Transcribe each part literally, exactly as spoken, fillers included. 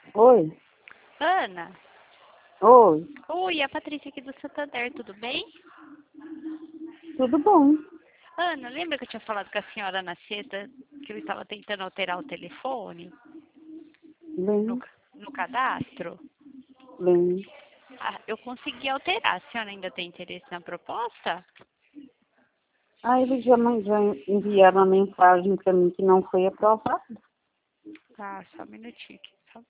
Oi, Ana? oi, Oi, é a Patrícia aqui do Santander, tudo bem? tudo bom? Ana, lembra que eu tinha falado com a senhora na sexta que eu estava tentando alterar o telefone no, Bem, ca- no cadastro? bem. Ah, eu consegui alterar. A senhora ainda tem interesse na proposta? Ah, eles já, man- já enviaram uma mensagem para mim que não foi aprovada. Tá, só um minutinho aqui. Só...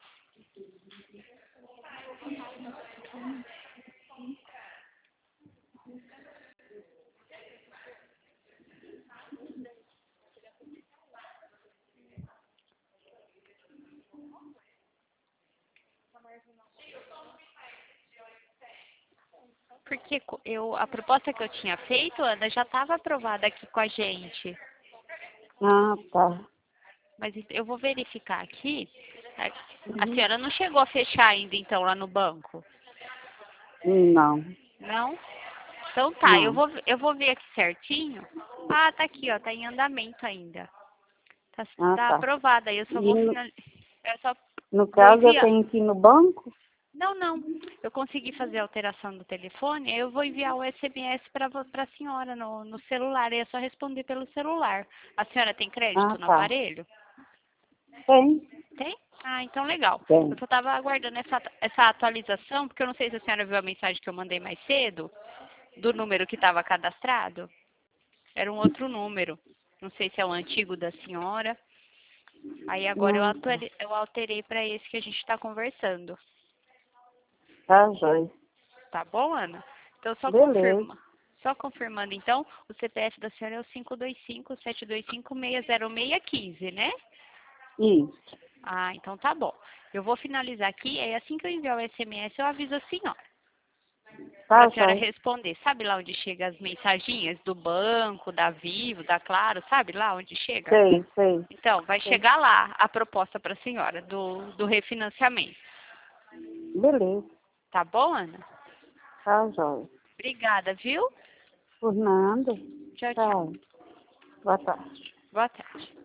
Porque co- eu, a proposta que eu tinha feito, Ana, já estava aprovada aqui com a gente. Ah, tá. Mas eu vou verificar aqui. A Uhum. senhora não chegou a fechar ainda, então, lá no banco? Não, Não? Então tá, eu não. vou, eu vou ver aqui certinho. Ah, tá aqui, ó, tá em andamento ainda. Tá, Ah, tá tá. aprovada. Eu só E vou no, finalizar. Eu só no vou caso eu enviar. tenho que ir no banco? Não, não. Eu consegui fazer a alteração do telefone. Aí eu vou enviar o S M S para a senhora no, no celular. Aí é só responder pelo celular. A senhora tem Ah, crédito no tá. aparelho? Tem, Tem? Ah, então legal. Eu tem. só estava aguardando essa, essa atualização, porque eu não sei se a senhora viu a mensagem que eu mandei mais cedo, do número que estava cadastrado. Era um outro número. Não sei se é o antigo da senhora. Aí agora eu, Ah, tá. atuali- eu alterei para esse que a gente está conversando. Tá, joia. Tá bom, Ana? Então só Beleza. confirma. Só confirmando então, o C P F da senhora é o cinco dois cinco, sete dois cinco, seis zero seis um cinco, né? Isso. Ah, então tá bom. Eu vou finalizar aqui, aí assim que eu enviar o S M S eu aviso a senhora. Para Tá, a senhora joia. responder. Sabe lá onde chega as mensaginhas do banco, da Vivo, da Claro? Sabe lá onde chega? Sei, sei. Então, vai sei. chegar lá a proposta para a senhora do, do refinanciamento. Beleza. Tá bom, Ana? Tá, joia. Obrigada, viu? Por nada. Tchau, tchau. Tchau. Boa tarde. Boa tarde.